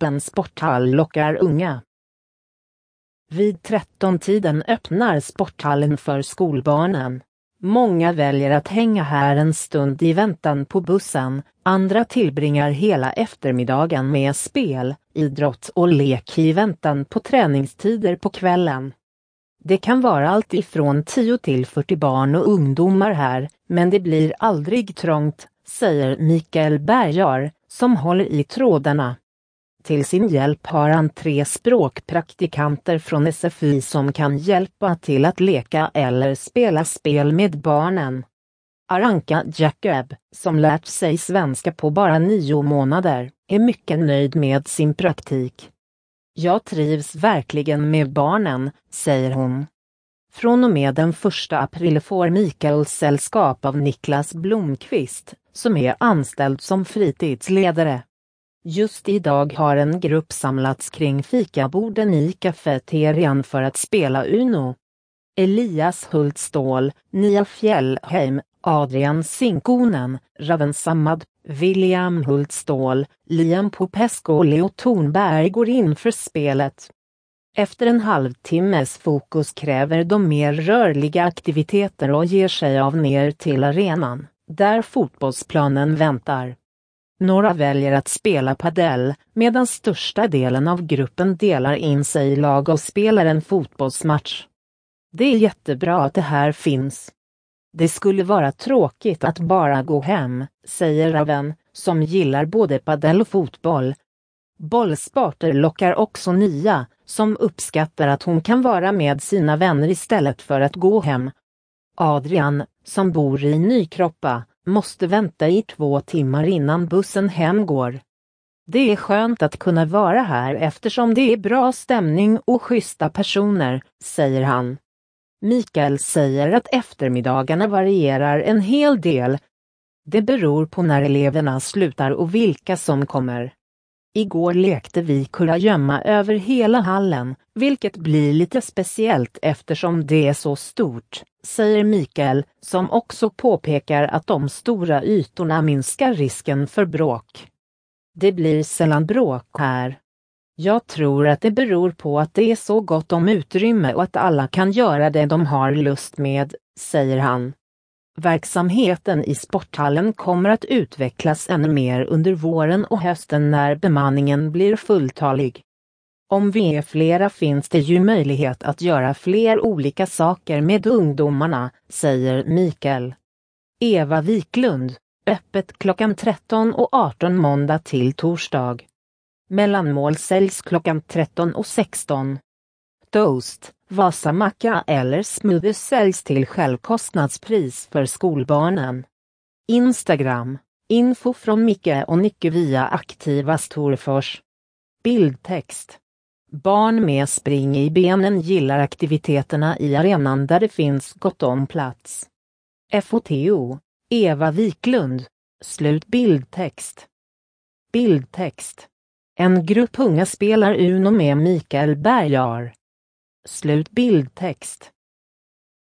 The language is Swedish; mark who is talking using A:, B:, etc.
A: öppen sporthall lockar unga. Vid 13-tiden öppnar sporthallen för skolbarnen. Många väljer att hänga här en stund i väntan på bussen, andra tillbringar hela eftermiddagen med spel, idrott och lek i väntan på träningstider på kvällen. Det kan vara allt ifrån 10 till 40 barn och ungdomar här, men det blir aldrig trångt, säger Mikael Bergar, som håller i trådarna. Till sin hjälp har han 3 språkpraktikanter från SFI som kan hjälpa till att leka eller spela spel med barnen. Aranka Jacob, som lärt sig svenska på bara 9 månader, är mycket nöjd med sin praktik. Jag trivs verkligen med barnen, säger hon. Från och med den 1 april får Mikael sällskap av Niklas Blomqvist, som är anställd som fritidsledare. Just idag har en grupp samlats kring fikaborden i kafeterian för att spela Uno. Elias Hultstål, Nia Fjällheim, Adrian Sinkonen, Raven Samad, William Hultstål, Liam Popesco och Leo Thornberg går in för spelet. Efter en halvtimmes fokus kräver de mer rörliga aktiviteter och ger sig av ner till arenan, där fotbollsplanen väntar. Några väljer att spela padel, medan största delen av gruppen delar in sig i lag och spelar en fotbollsmatch. Det är jättebra att det här finns. Det skulle vara tråkigt att bara gå hem, säger Raven, som gillar både padel och fotboll. Bollsporter lockar också Nia, som uppskattar att hon kan vara med sina vänner istället för att gå hem. Adrian, som bor i Nykroppa, måste vänta i 2 timmar innan bussen hem går. Det är skönt att kunna vara här eftersom det är bra stämning och schyssta personer, säger han. Mikael säger att eftermiddagarna varierar en hel del. Det beror på när eleverna slutar och vilka som kommer. Igår lekte vi kurragömma över hela hallen, vilket blir lite speciellt eftersom det är så stort, säger Mikael, som också påpekar att de stora ytorna minskar risken för bråk. Det blir sällan bråk här. Jag tror att det beror på att det är så gott om utrymme och att alla kan göra det de har lust med, säger han. Verksamheten i sporthallen kommer att utvecklas ännu mer under våren och hösten när bemanningen blir fulltalig. Om vi är flera finns det ju möjlighet att göra fler olika saker med ungdomarna, säger Mikael. Eva Wiklund, öppet klockan 13 och 18 måndag till torsdag. Mellanmål säljs klockan 13 och 16. Toast, vasamacka eller smoothie säljs till självkostnadspris för skolbarnen. Instagram, info från Micke och Nicke via aktiva Storfors. Bildtext. Barn med spring i benen gillar aktiviteterna i arenan där det finns gott om plats. FOTO, Eva Wiklund, slut bildtext. Bildtext. En grupp unga spelar Uno med Mikael Bergar. Slut bildtext.